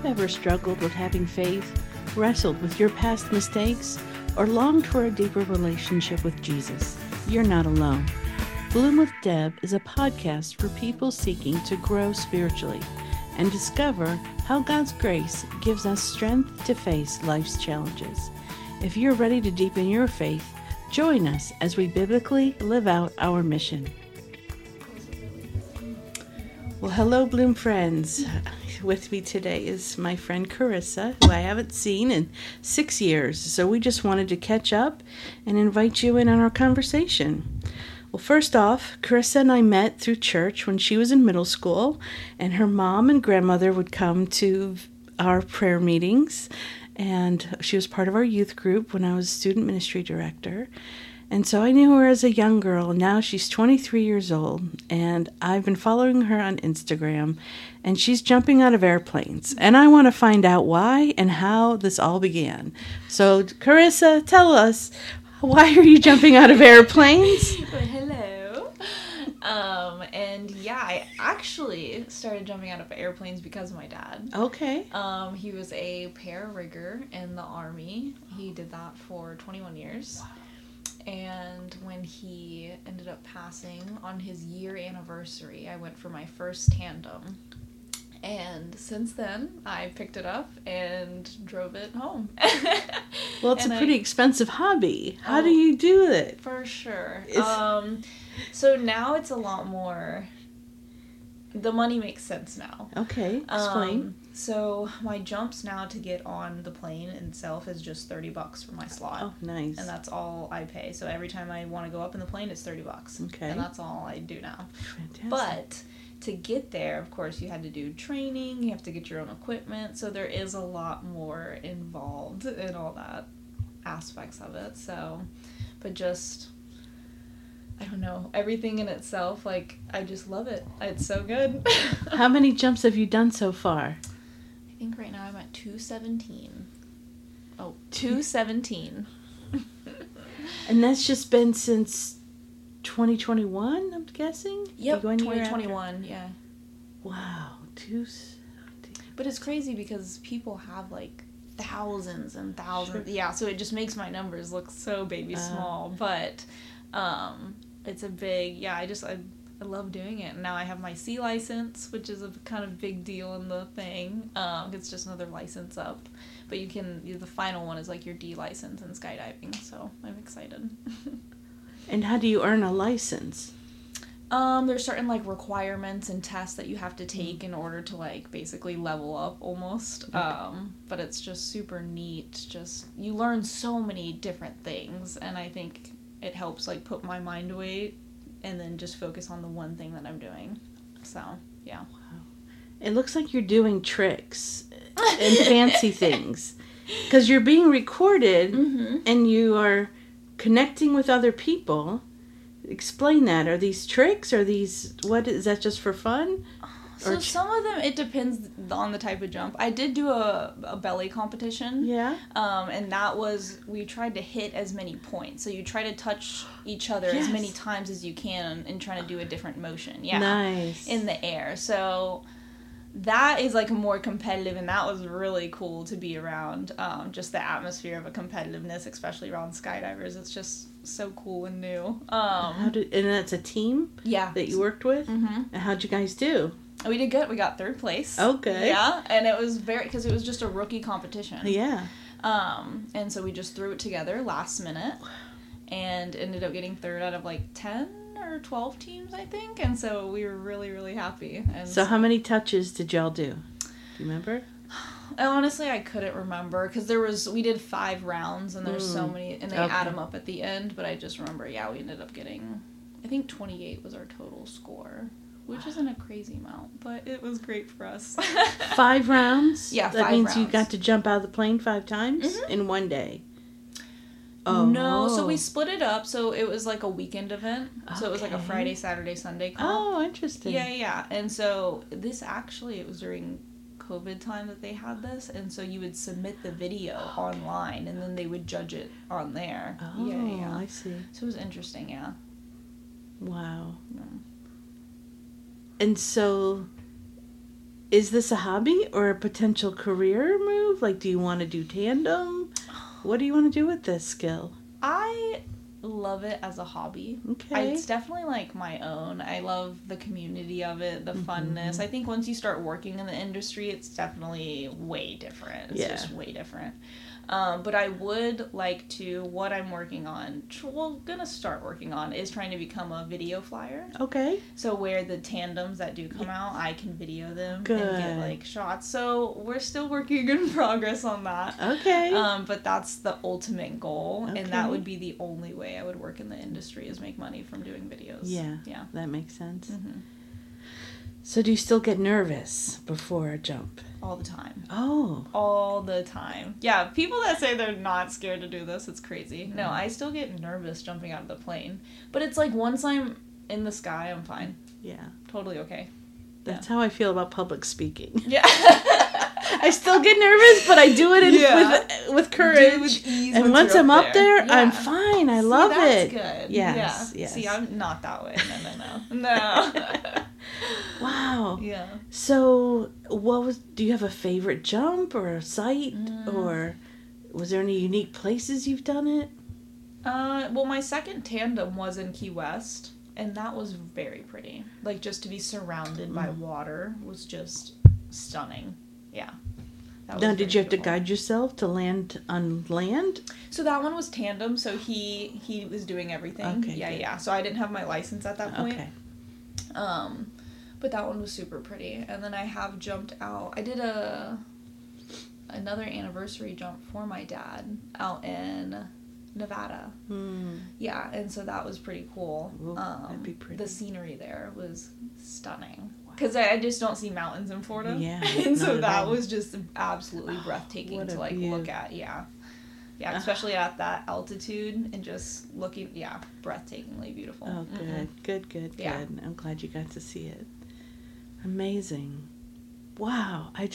you've ever struggled with having faith, wrestled with your past mistakes, or longed for a deeper relationship with Jesus, you're not alone. Bloom with Deb is a podcast for people seeking to grow spiritually and discover how God's grace gives us strength to face life's challenges. If you're ready to deepen your faith, join us as we biblically live out our mission. Well, hello, Bloom friends. With me today is my friend Carissa, who I haven't seen in 6 years. So we just wanted to catch up and invite you in on our conversation. Well, first off, Carissa and I met through church when she was in middle school, and her mom and grandmother would come to our prayer meetings, and she was part of our youth group when I was student ministry director. And so I knew her as a young girl, and now she's 23 years old, and I've been following her on Instagram, and she's jumping out of airplanes. And I want to find out why and how this all began. So, Carissa, tell us, why are you jumping out of airplanes? Well, hello. I actually started jumping out of airplanes because of my dad. Okay. He was a pararigger in the Army. He did that for 21 years. Wow. And when he ended up passing on his year anniversary, I went for my first tandem. And since then, I picked it up and drove it home. Well, it's a pretty expensive hobby. How do you do it? For sure. So now it's a lot more... The money makes sense now. Okay, explain. So my jumps now to get on the plane itself is just $30 for my slot. Oh, nice. And that's all I pay. So every time I want to go up in the plane, it's $30. Okay. And that's all I do now. Fantastic. But to get there, of course, you had to do training. You have to get your own equipment. So there is a lot more involved in all that aspects of it. So, but just... I don't know, everything in itself, like, I just love it. It's so good. How many jumps have you done so far? I think right now I'm at 217. Oh, 217. And that's just been since 2021, I'm guessing? Yep, 2021, yeah. Wow, 217. But it's crazy because people have, like, thousands and thousands. Sure. Yeah, so it just makes my numbers look so baby small. But... it's a big, I love doing it. And now I have my C license, which is a kind of big deal in the thing. It's just another license up. But the final one is like your D license in skydiving. So I'm excited. And how do you earn a license? There's certain like requirements and tests that you have to take in order to like basically level up almost. Okay. But it's just super neat. Just, you learn so many different things. And I think it helps like put my mind away and then just focus on the one thing that I'm doing. So, yeah. Wow. It looks like you're doing tricks and fancy things. Because you're being recorded and you are connecting with other people. Explain that. Are these tricks? What is that, just for fun? So some of them, it depends on the type of jump. I did do a belly competition. Yeah. And that was, we tried to hit as many points. So you try to touch each other as many times as you can and trying to do a different motion. Yeah. Nice. In the air. So that is like more competitive, and that was really cool to be around. Just the atmosphere of a competitiveness, especially around skydivers. It's just so cool and new. And that's a team? Yeah. That you worked with? Mm-hmm. And how'd you guys do? We did good. We got 3rd place. Okay. Yeah, and it was because it was just a rookie competition. Yeah. And so we just threw it together last minute and ended up getting 3rd out of like 10 or 12 teams, I think. And so we were really, really happy. And so how many touches did y'all do? Do you remember? Honestly, I couldn't remember because we did 5 rounds and there's so many, and they add them up at the end. But I just remember, we ended up getting, I think 28 was our total score. Which isn't a crazy amount, but it was great for us. 5 rounds? Yeah, 5 rounds. That means rounds. You got to jump out of the plane 5 times in one day? Oh. No, so we split it up, so it was like a weekend event. Okay. So it was like a Friday, Saturday, Sunday comp. Oh, interesting. Yeah. And so it was during COVID time that they had this, and so you would submit the video online, and then they would judge it on there. Oh, yeah. I see. So it was interesting, yeah. Wow. Yeah. And so is this a hobby or a potential career move? Like, do you want to do tandem? What do you want to do with this skill? I love it as a hobby. Okay. It's definitely like my own. I love the community of it, the funness. I think once you start working in the industry, it's definitely way different. It's just way different. But I would like to, what I'm working on, gonna start working on, is trying to become a video flyer. Okay. So where the tandems that do come out, I can video them Good. and get like shots. So we're still working in progress on that. Okay. But that's the ultimate goal, Okay. and that would be the only way I would work in the industry, is make money from doing videos. Yeah. Yeah. That makes sense. Mm-hmm. So do you still get nervous before a jump? All the time. Oh. All the time. Yeah, people that say they're not scared to do this, it's crazy. No, I still get nervous jumping out of the plane. But it's like once I'm in the sky, I'm fine. Yeah. Totally okay. That's how I feel about public speaking. Yeah. I still get nervous, but I do it with courage. with ease and once I'm up there, I'm fine. I love that's it. Good. Yes, Yeah. yes. See, I'm not that way. No. Wow. Yeah. So, do you have a favorite jump or a site, or was there any unique places you've done it? Well, my second tandem was in Key West, and that was very pretty. Like, just to be surrounded by water was just stunning. Yeah. Now, did you have to guide yourself to land on land? So that one was tandem, so he was doing everything. Okay, yeah, good. yeah. So I didn't have my license at that point. Okay. But that one was super pretty. And then I have jumped out. I did another anniversary jump for my dad out in Nevada. Yeah, and so that was pretty cool. Ooh, that'd be pretty. The scenery there was stunning. Because I just don't see mountains in Florida. Yeah. And so not at that all. was just absolutely breathtaking what to a like view. look at. Yeah. Yeah, especially at that altitude and just looking, breathtakingly beautiful. Oh, good. Good. Yeah. I'm glad you got to see it. Amazing. Wow. I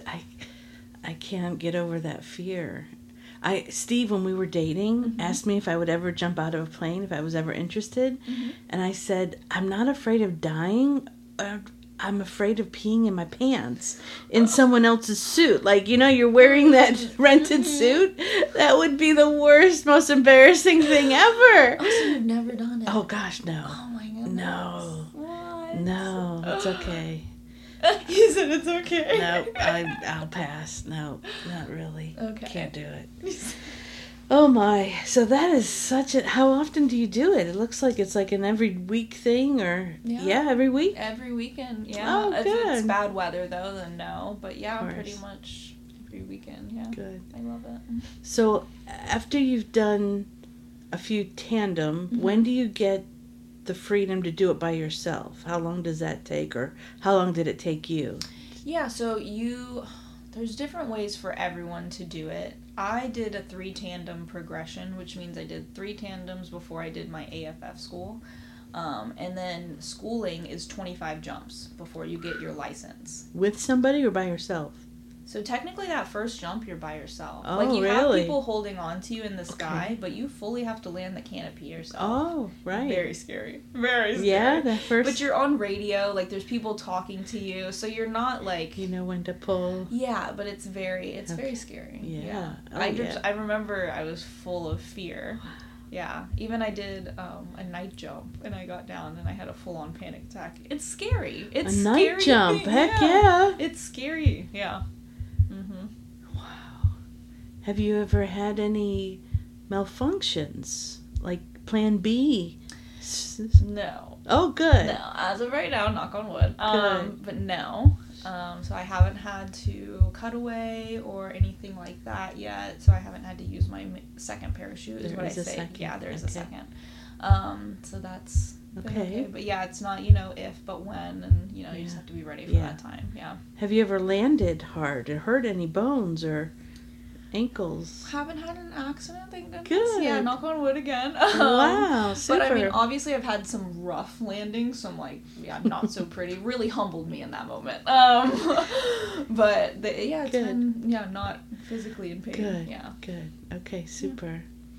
can't get over that fear. Steve, when we were dating, asked me if I would ever jump out of a plane, if I was ever interested. And I said, I'm not afraid of dying. I'm afraid of peeing in my pants in someone else's suit. Like, you're wearing that rented suit. That would be the worst, most embarrassing thing ever. Oh, so you've never done it? Oh, gosh, no. Oh, my goodness. No. What? No, it's okay. You said it's okay. No, I'll pass. No, not really. Okay. Can't do it. Oh my! So that is how often do you do it? It looks like it's like an every week thing, or every week. Every weekend, yeah. Oh, If good. it's bad weather though, then no. But yeah, Of course. pretty much every weekend. Yeah. Good. I love it. So after you've done a few tandem, when do you get the freedom to do it by yourself? How long does that take, or how long did it take you? Yeah. So there's different ways for everyone to do it. I did a 3 tandem progression, which means I did 3 tandems before I did my AFF school. And then schooling is 25 jumps before you get your license. With somebody or by yourself? So technically that first jump, you're by yourself. Oh, like you really? have people holding on to you in the sky, but you fully have to land the canopy yourself. Oh, right. Very scary. Very scary. Yeah, that first... But you're on radio, like there's people talking to you, so you're not like... You know when to pull. Yeah, but it's very scary. Yeah. Oh, I remember I was full of fear. Yeah. Even I did a night jump, and I got down, and I had a full-on panic attack. It's scary. It's a scary. night jump. Heck yeah. It's scary. Yeah. Wow. Have you ever had any malfunctions? Like Plan B? No. Oh, good. No. As of right now, knock on wood. Good. But no. So I haven't had to cut away or anything like that yet. So I haven't had to use my second parachute, is what I say. Second. Yeah, there is a Okay. second. So that's been Okay. But yeah, it's not, if, but when. And, you just have to be ready for that time. Yeah. Have you ever landed hard or hurt any bones or ankles? Haven't had an accident, thank goodness. Good. Yeah, knock on wood again. Wow, super. But I mean, obviously I've had some rough landings, some not so pretty. Really humbled me in that moment. But it's Good. been not physically in pain. Good. Yeah. Good. Okay, super.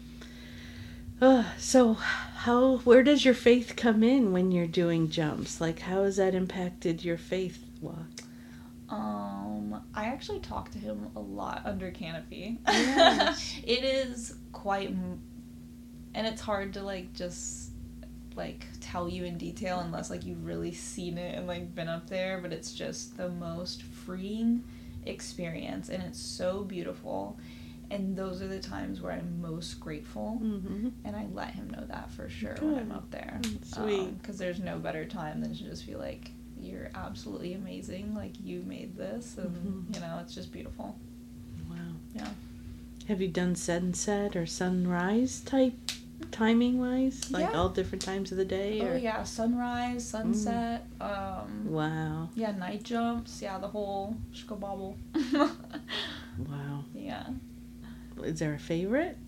So where does your faith come in when you're doing jumps? Like, how has that impacted your faith walk? I actually talk to him a lot under canopy. Yes. It is quite, and it's hard to like just like tell you in detail unless like you've really seen it and like been up there, but it's just the most freeing experience, and it's so beautiful. And those are the times where I'm most grateful, Mm-hmm. and I let him know that for sure Good. when I'm up there. Sweet. Because there's no better time than to just be like, you're absolutely amazing, like you made this, and Mhm. you know, it's just beautiful. Wow. Yeah. Have you done sunset or sunrise type timing wise? Like Yeah. all different times of the day? Or? Oh yeah, sunrise, sunset, Wow. yeah, night jumps, yeah, the whole shkabobble. Wow. Yeah. Is there a favorite?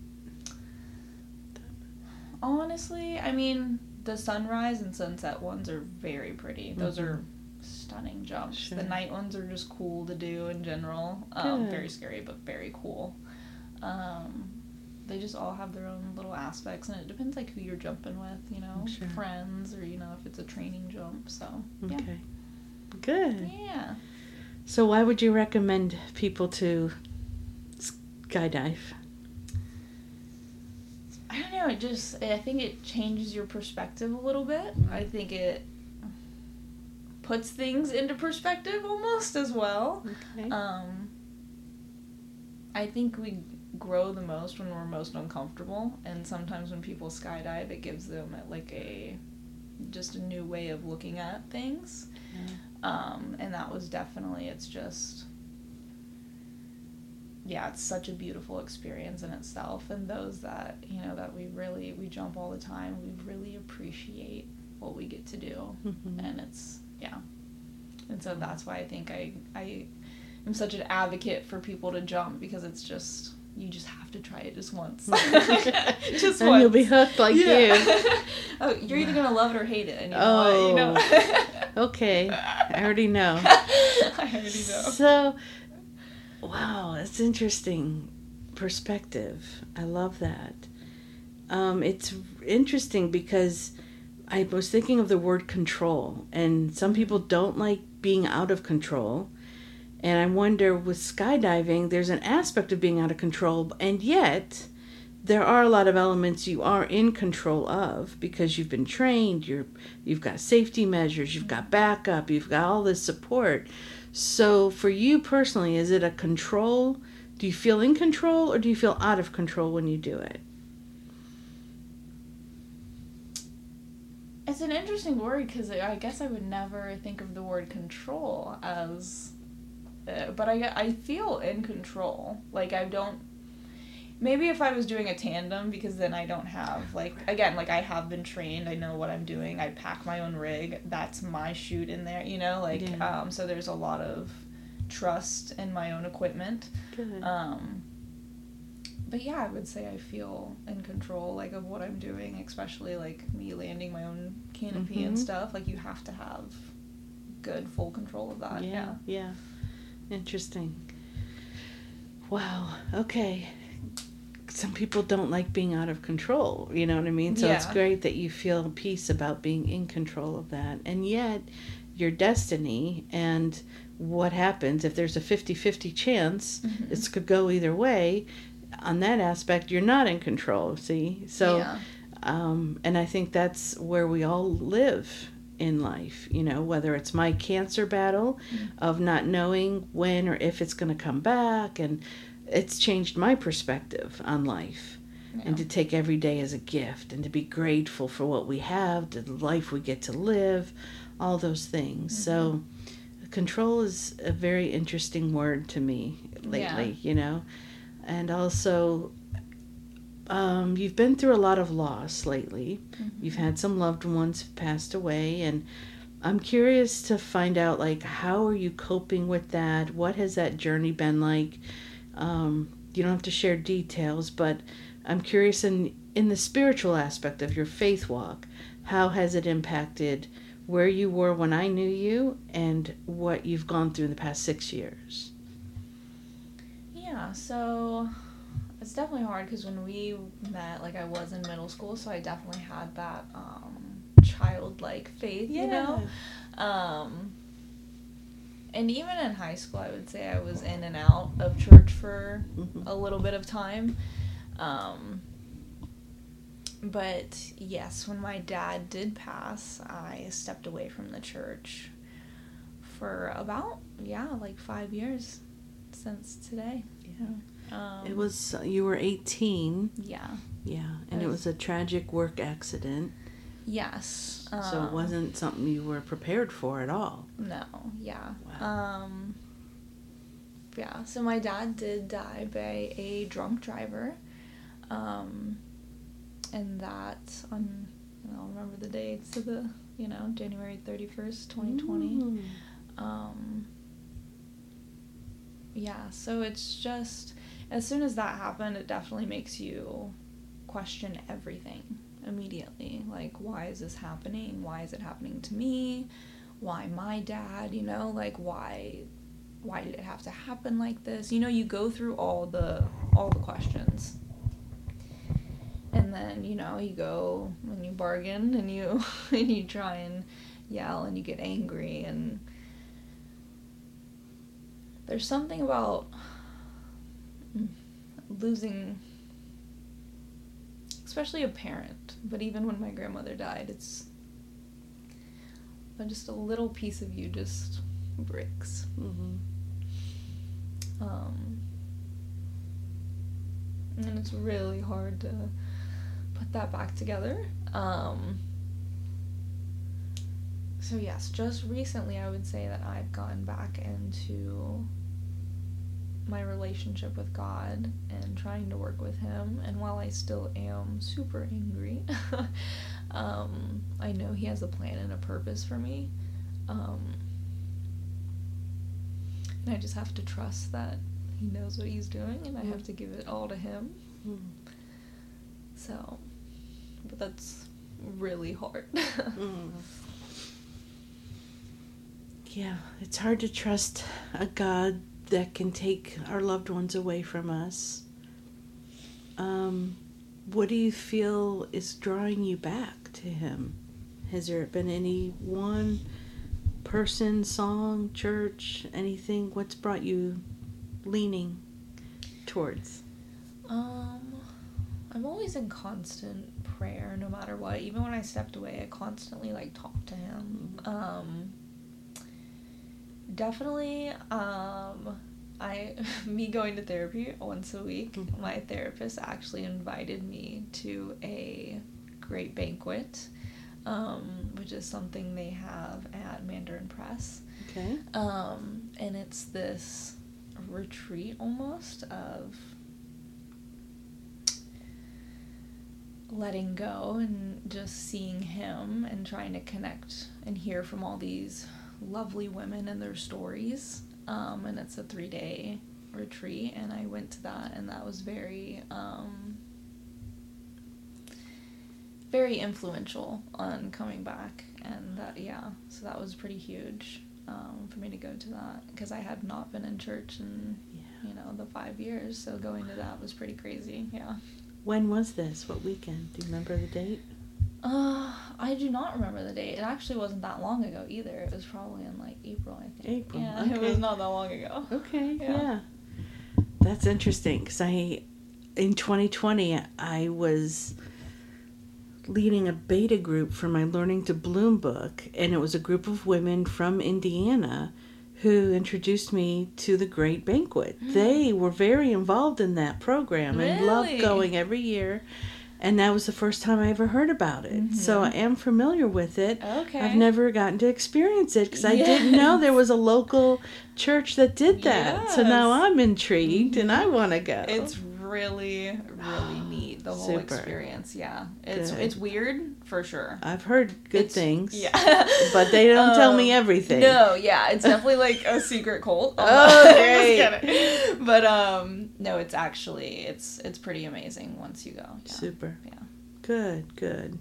Honestly, I mean, the sunrise and sunset ones are very pretty. Those Mhm. are stunning jumps. Sure. The night ones are just cool to do in general. Good. Very scary, but very cool. They just all have their own little aspects, and it depends like who you're jumping with, you know, Sure. friends, or you know, if it's a training jump. So yeah, Okay. Good. yeah. So why would you recommend people to skydive? I don't know. I think it changes your perspective a little bit. I think it puts things into perspective almost as well. Okay. I think we grow the most when we're most uncomfortable, and sometimes when people skydive, it gives them like just a new way of looking at things. Yeah. And that was definitely, it's just, yeah, it's such a beautiful experience in itself. And those that, you know, that we jump all the time, we really appreciate what we get to do. Mhm. And it's, yeah. And so that's why I think I am such an advocate for people to jump, because it's just, you just have to try it just once. Just and once. you'll be hooked like you. Oh, you're either gonna love it or hate it, and you know what, you know. Okay. I already know. I already know. So, wow, that's interesting perspective. I love that. It's interesting because I was thinking of the word control, and some people don't like being out of control. And I wonder, with skydiving, there's an aspect of being out of control, and yet there are a lot of elements you are in control of because you've been trained, you've got safety measures, you've got backup, you've got all this support. So for you personally, is it a control? Do you feel in control, or do you feel out of control when you do it? It's an interesting word, because I guess I would never think of the word control as... but I feel in control. Like, I don't... Maybe if I was doing a tandem, because then I don't have, like... Again, like, I have been trained. I know what I'm doing. I pack my own rig. That's my chute in there, you know? Like, Yeah. So there's a lot of trust in my own equipment. Good. But yeah, I would say I feel in control, like, of what I'm doing, especially, like, me landing my own canopy and Mhm. stuff. Like, you have to have good, full control of that. Yeah. Interesting. Wow. Okay. Some people don't like being out of control, you know what I mean? So it's Yeah. great that you feel peace about being in control of that. And yet, your destiny and what happens, if there's a 50-50 chance, Mhm. this could go either way. On that aspect, you're not in control, see? So, Yeah. And I think that's where we all live in life, you know, whether it's my cancer battle of not knowing when or if it's going to come back, and it's changed my perspective on life. And to take every day as a gift, and to be grateful for what we have, the life we get to live, all those things. Mm-hmm. So control is a very interesting word to me lately, you know. And also, you've been through a lot of loss lately. Mm-hmm. You've had some loved ones passed away, and I'm curious to find out, like, how are you coping with that? What has that journey been like? You don't have to share details, but I'm curious in the spiritual aspect of your faith walk. How has it impacted where you were when I knew you and what you've gone through in the past 6 years? Yeah, so it's definitely hard, because when we met, like, I was in middle school, so I definitely had that childlike faith, you know? And even in high school, I would say I was in and out of church for a little bit of time. But yes, when my dad did pass, I stepped away from the church for about, like 5 years since today. Yeah. It was, you were 18. Yeah. Yeah, and it was a tragic work accident. Yes. So it wasn't something you were prepared for at all. No, yeah. Wow. Yeah, so my dad did die by a drunk driver. And that, I'll remember the dates of the, January 31st, 2020. Yeah, so it's just, as soon as that happened, it definitely makes you question everything immediately. Like, why is this happening? Why is it happening to me? Why my dad? Like, why did it have to happen like this? You go through all the questions. And then, you go and you bargain and you and you try and yell and you get angry, and there's something about losing, especially a parent, but even when my grandmother died, it's just a little piece of you just breaks. And it's really hard to put that back together. So yes, just recently I would say that I've gone back into my relationship with God and trying to work with Him. And while I still am super angry, I know He has a plan and a purpose for me. And I just have to trust that He knows what He's doing, and I have to give it all to Him. So, but that's really hard. Yeah, it's hard to trust a God that can take our loved ones away from us. What do you feel is drawing you back to Him? Has there been any one person, song, church, anything? What's brought you leaning towards? I'm always in constant prayer, no matter what. Even when I stepped away, I constantly talked to Him. Definitely, me going to therapy once a week, my therapist actually invited me to a great banquet, which is something they have at Mandarin Press. Okay. And it's this retreat almost of letting go and just seeing Him and trying to connect and hear from all these lovely women and their stories. And it's a 3-day retreat, and I went to that, and that was very very influential on coming back. And that, so that was pretty huge for me to go to that, because I had not been in church in the 5 years, so going to that was pretty crazy. When was this? What weekend? Do you remember the date? I do not remember the date. It actually wasn't that long ago either. It was probably in April, I think. April. Yeah, okay. It was not that long ago. Okay, yeah. That's interesting, because in 2020, I was leading a beta group for my Learning to Bloom book, and it was a group of women from Indiana who introduced me to the Great Banquet. They were very involved in that program and loved going every year. And that was the first time I ever heard about it. So I am familiar with it. Okay. I've never gotten to experience it because I didn't know there was a local church that did that. Yes. So now I'm intrigued and I want to go. It's really, really neat, the whole experience. Yeah. It's weird, for sure. I've heard good things. Yeah. But they don't tell me everything. No, yeah. It's definitely a secret cult. Oh, great. Just kidding. But, no, it's actually, it's pretty amazing once you go. Yeah. Super. Yeah. Good.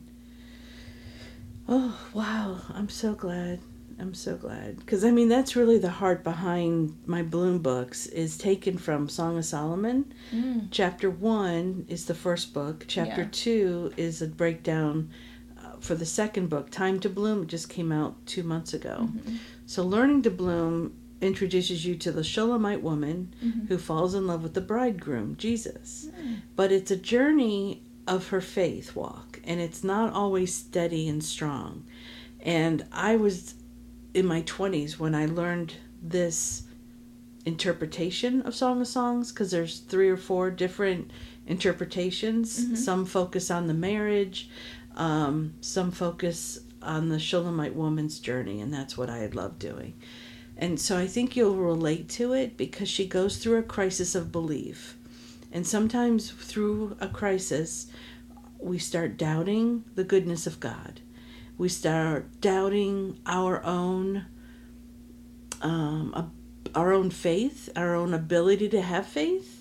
Oh, wow. I'm so glad. Because, that's really the heart behind my Bloom books, is taken from Song of Solomon. Chapter 1 is the first book. Chapter 2 is a breakdown for the second book, Time to Bloom. It just came out 2 months ago. So Learning to Bloom introduces you to the Shulamite woman who falls in love with the bridegroom, Jesus. But it's a journey of her faith walk, and it's not always steady and strong. And I was in my 20s when I learned this interpretation of Song of Songs, because there's 3 or 4 different interpretations. Some focus on the marriage, some focus on the Shulamite woman's journey, and that's what I had loved doing. And so I think you'll relate to it because she goes through a crisis of belief. And sometimes through a crisis, we start doubting the goodness of God. We start doubting our own faith, our own ability to have faith.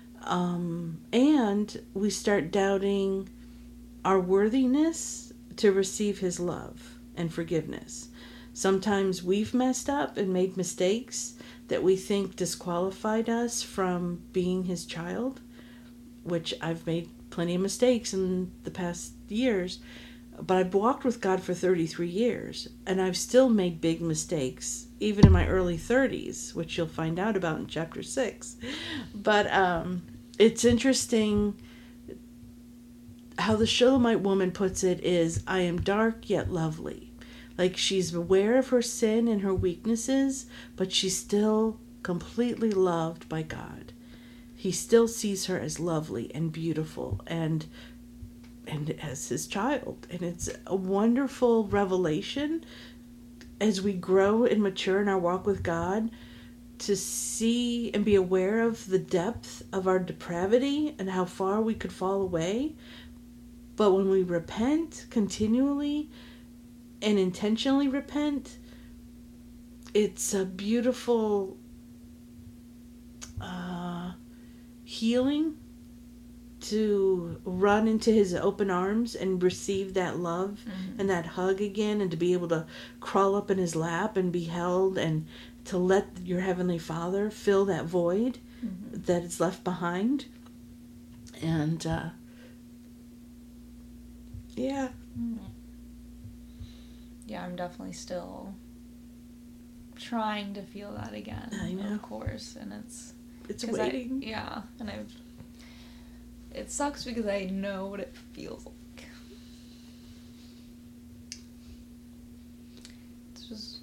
And we start doubting our worthiness to receive his love and forgiveness. Sometimes we've messed up and made mistakes that we think disqualified us from being his child, which I've made plenty of mistakes in the past years, but I've walked with God for 33 years, and I've still made big mistakes, even in my early 30s, which you'll find out about in chapter 6. But it's interesting how the Shulamite woman puts it is, I am dark yet lovely. Like, she's aware of her sin and her weaknesses, but she's still completely loved by God. He still sees her as lovely and beautiful and as his child. And it's a wonderful revelation as we grow and mature in our walk with God, to see and be aware of the depth of our depravity and how far we could fall away. But when we repent continually and intentionally repent, it's a beautiful healing to run into his open arms and receive that love and that hug again, and to be able to crawl up in his lap and be held, and to let your Heavenly Father fill that void that is left behind. And yeah. Yeah, I'm definitely still trying to feel that again. I know. Of course, and it's waiting. And it sucks because I know what it feels like. It's just,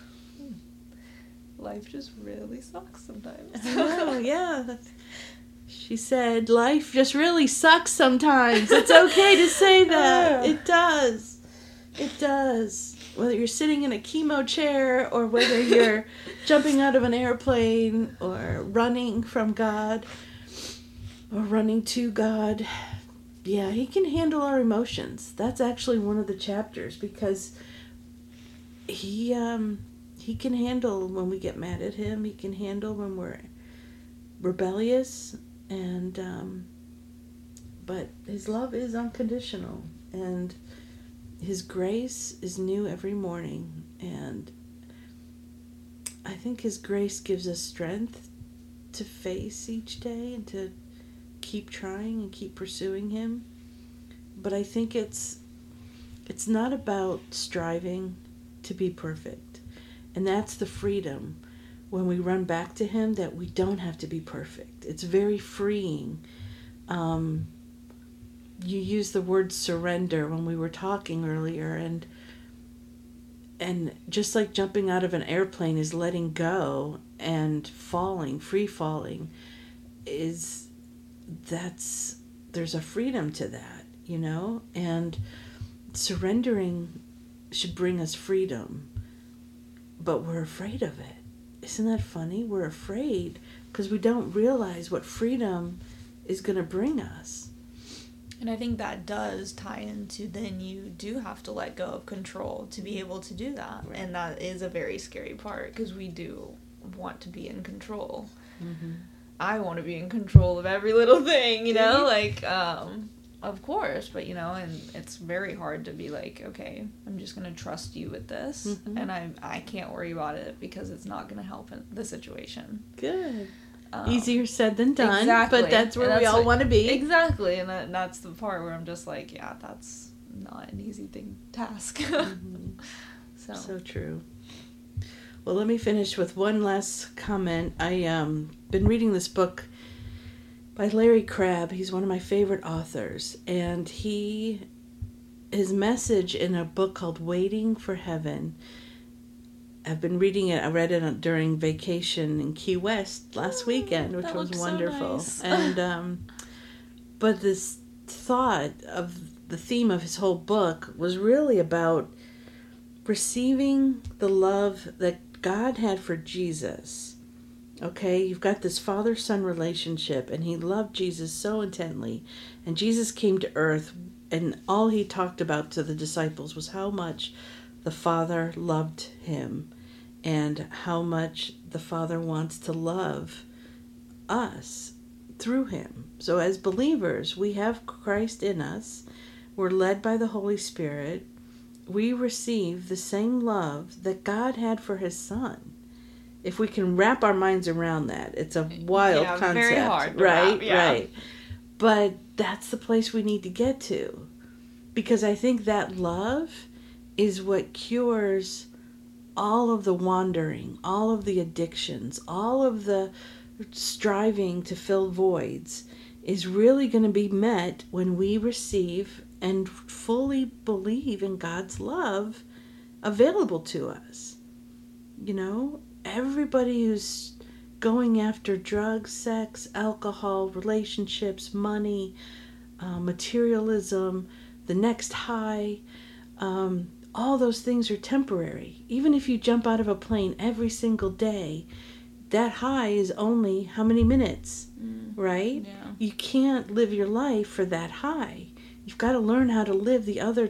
life just really sucks sometimes. Oh, yeah. She said, life just really sucks sometimes. It's okay to say that. It does. It does. Whether you're sitting in a chemo chair, or whether you're jumping out of an airplane, or running from God, or running to God. Yeah, he can handle our emotions. That's actually one of the chapters, because he can handle when we get mad at him. He can handle when we're rebellious, and but his love is unconditional, and his grace is new every morning. And I think his grace gives us strength to face each day and to keep trying and keep pursuing him. But I think it's not about striving to be perfect. And that's the freedom when we run back to him, that we don't have to be perfect. It's very freeing. You used the word surrender when we were talking earlier, and just like jumping out of an airplane is letting go and falling, free falling, there's a freedom to that, you know? And surrendering should bring us freedom, but we're afraid of it. Isn't that funny? We're afraid because we don't realize what freedom is going to bring us. And I think that does tie into, then you do have to let go of control to be able to do that. Right. And that is a very scary part, because we do want to be in control. Mm-hmm. I want to be in control of every little thing, you know, like, of course, but, you know, and it's very hard to be like, okay, I'm just going to trust you with this, and I can't worry about it because it's not going to help in the situation. Good. Easier said than done, exactly. But that's where we all want to be. Exactly, and that's the part where I'm just like, yeah, that's not an easy task. So true. Well, let me finish with one last comment. I been reading this book by Larry Crabb. He's one of my favorite authors, and his message in a book called Waiting for Heaven. I've been reading it. I read it during vacation in Key West last weekend, which was wonderful. So nice. And but this thought of the theme of his whole book was really about receiving the love that God had for Jesus. Okay, you've got this father-son relationship, and he loved Jesus so intently, and Jesus came to earth, and all he talked about to the disciples was how much the Father loved him and how much the Father wants to love us through him. So as believers, we have Christ in us. We're led by the Holy Spirit. We receive the same love that God had for his Son. If we can wrap our minds around that, it's a wild concept, very hard to right? wrap, yeah. Right. But that's the place we need to get to, because I think that love is what cures all of the wandering, all of the addictions, all of the striving to fill voids is really going to be met when we receive and fully believe in God's love available to us. You know, everybody who's going after drugs, sex, alcohol, relationships, money, materialism, the next high, all those things are temporary. Even if you jump out of a plane every single day, that high is only how many minutes, right? Yeah. You can't live your life for that high. You've got to learn how to live the other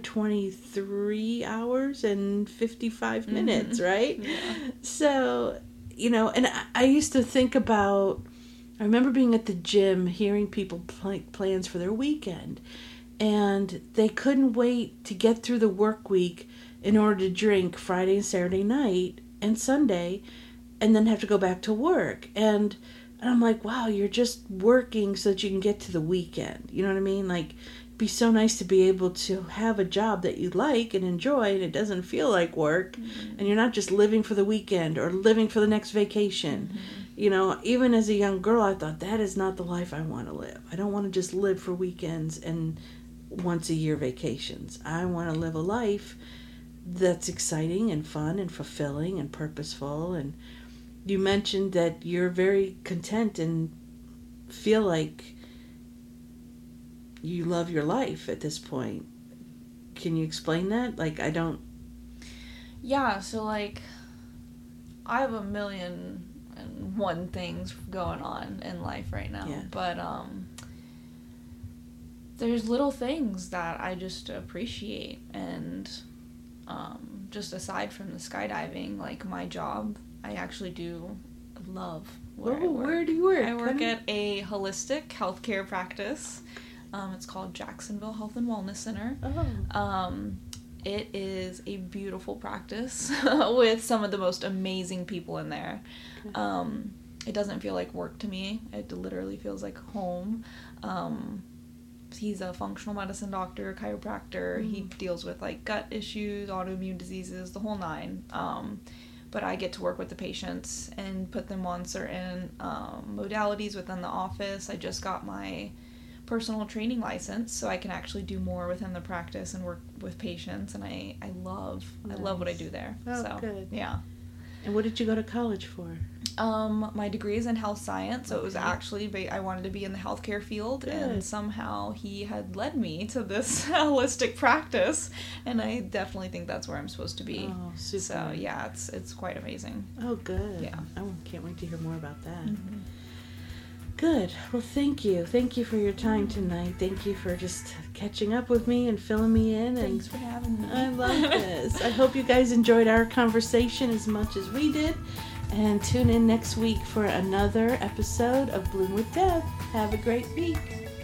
23 hours and 55 minutes, right? Yeah. So, you know, and I used to think about, I remember being at the gym, hearing people plans for their weekend, and they couldn't wait to get through the work week in order to drink Friday and Saturday night and Sunday, and then have to go back to work. And I'm like, wow, you're just working so that you can get to the weekend. You know what I mean? Like, it'd be so nice to be able to have a job that you like and enjoy, and it doesn't feel like work, and you're not just living for the weekend or living for the next vacation. You know, even as a young girl, I thought, that is not the life I want to live. I don't want to just live for weekends and once a year vacations. I want to live a life that's exciting and fun and fulfilling and purposeful. And you mentioned that you're very content and feel like you love your life at this point. Can you explain that? Like, I don't... Yeah, so, like, I have 1,000,001 things going on in life right now. Yeah. But, there's little things that I just appreciate. And, just aside from the skydiving, like, my job, I actually do love where I work. Where do you work? I work at a holistic healthcare practice. It's called Jacksonville Health and Wellness Center. Oh. It is a beautiful practice with some of the most amazing people in there. It doesn't feel like work to me. It literally feels like home. He's a functional medicine doctor, chiropractor. He deals with like gut issues, autoimmune diseases, the whole nine. But I get to work with the patients and put them on certain modalities within the office. I just got my personal training license, so I can actually do more within the practice and work with patients, and I love what I do there. Oh, so good. Yeah. And what did you go to college for? My degree is in health science, so it was actually, I wanted to be in the healthcare field, Good. and somehow he had led me to this holistic practice, and I definitely think that's where I'm supposed to be. Oh, super. So yeah, it's quite amazing. Oh, good. Yeah. I can't wait to hear more about that. Mm-hmm. Good. Well, thank you. Thank you for your time tonight. Thank you for just catching up with me and filling me in. Thanks for having me. I love this. I hope you guys enjoyed our conversation as much as we did. And tune in next week for another episode of Bloom with Deb. Have a great week.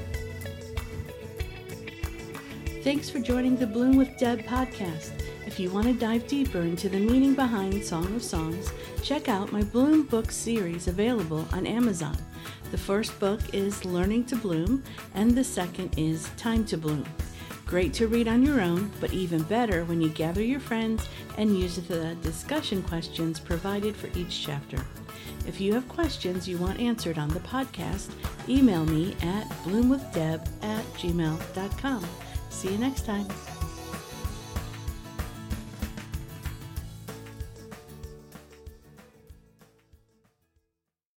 Thanks for joining the Bloom with Deb podcast. If you want to dive deeper into the meaning behind Song of Songs, check out my Bloom book series available on Amazon. The first book is Learning to Bloom, and the second is Time to Bloom. Great to read on your own, but even better when you gather your friends and use the discussion questions provided for each chapter. If you have questions you want answered on the podcast, email me at bloomwithdeb@gmail.com. See you next time.